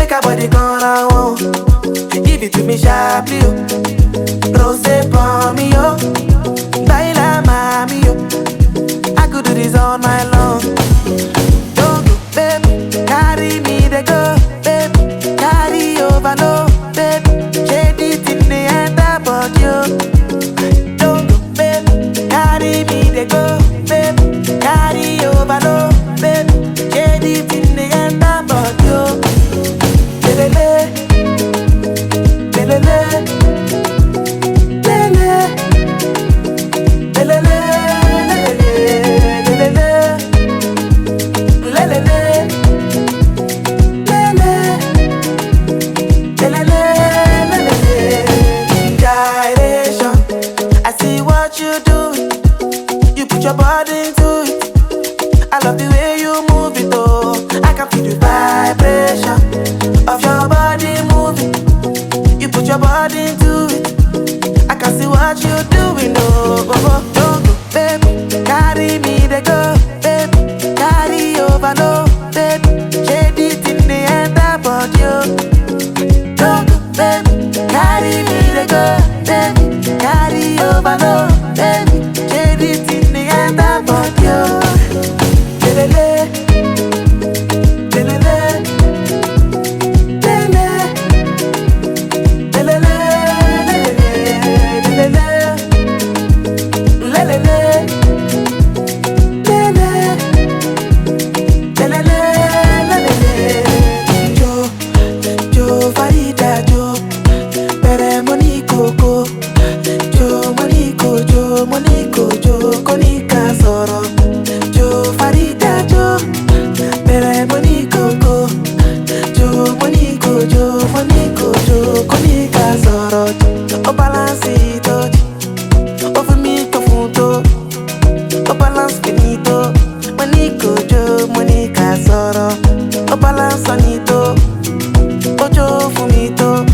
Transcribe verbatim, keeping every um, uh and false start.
Make a body gonna want. Give it to me sharply, yo. Rose for me, yo. Baila mami, yo. I could do this all night long. Don't go, baby. Carry me, they go, baby. Carry over, no, baby. Shade it in the end about you. Don't go, baby. Carry me, they go, baby. Carry over, no, baby. Shade it in the end about you. Lelele, lelele, lelele, lelele, lelele, lelele, lelele, lelele. Gyration, I see what you do. You put your body into it. I love the way you move it, oh. I can feel the vibration of your body moving. You put your body into it. I can see what you're doing, oh, oh, oh. Don't go, baby. Carry me, they go, baby. Carry over, no, baby. Shade it in the end about you. Don't go, baby. Carry me, they go, baby. Carry over, no, baby. Shade it in the end about you. Lelele, lelele, lelele, lelele, lelele, lelele, lelele, lelele. Jo, Jo Farida, Jo, Pere Monico, Jo Monico, Jo Monico, Jo Konika Soro. Jo Farida, Jo, Pere Monico, Jo Monico, Jo Monico, Jo Konika Soro. O balance it, o vomito funto, o balance finito. Monico, Jo Monica Soro. O balance anito, o Jo fumito.